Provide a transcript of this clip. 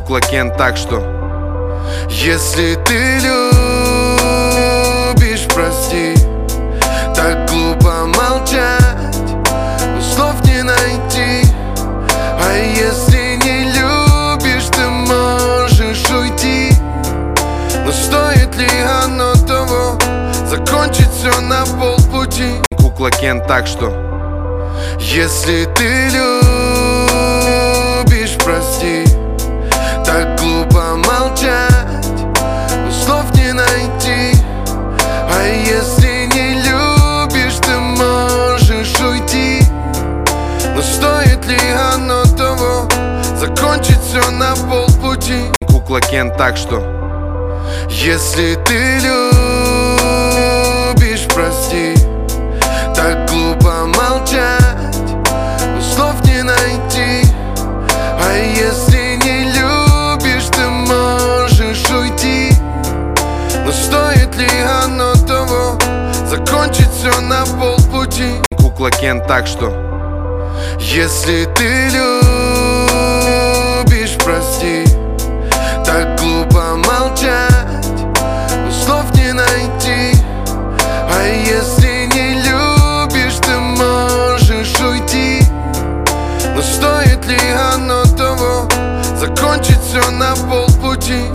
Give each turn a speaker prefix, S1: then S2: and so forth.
S1: кукла Кен, так что если ты любишь, прости. Так глупо молчать, слов не найти. А если не любишь, ты можешь уйти. Но стоит ли оно того, закончить все на полпути? Кукла Кен, так что если ты любишь, прости. Так глупо молчать, слов не найти. А если не любишь, ты можешь уйти. Но стоит ли оно того, закончить все на полпути? Кукла Кен, так что если ты любишь, прости. Так глупо молчать, слов не найти. А если не любишь, ты можешь уйти. Но стоит ли оно того, закончить все на полпути? Кукла Кен, так что если ты любишь, прости. Так глупо молчать, слов не найти. А если не любишь, ты можешь уйти. Но стоит ли оно того, закончить все на полпути?